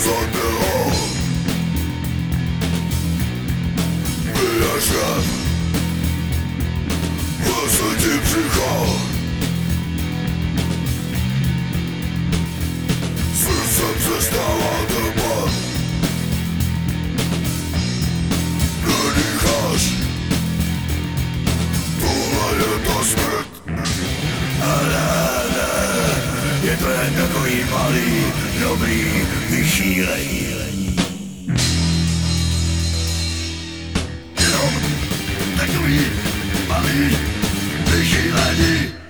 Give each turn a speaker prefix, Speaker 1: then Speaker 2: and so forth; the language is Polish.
Speaker 1: zadechał. Wyjaśniam, własny przychał. Sercem przestała dęba. Wynichasz, tuleje to smrt.
Speaker 2: Je to jen takový malý, dobrý vyšílení. Jenom takový malý vyšílení.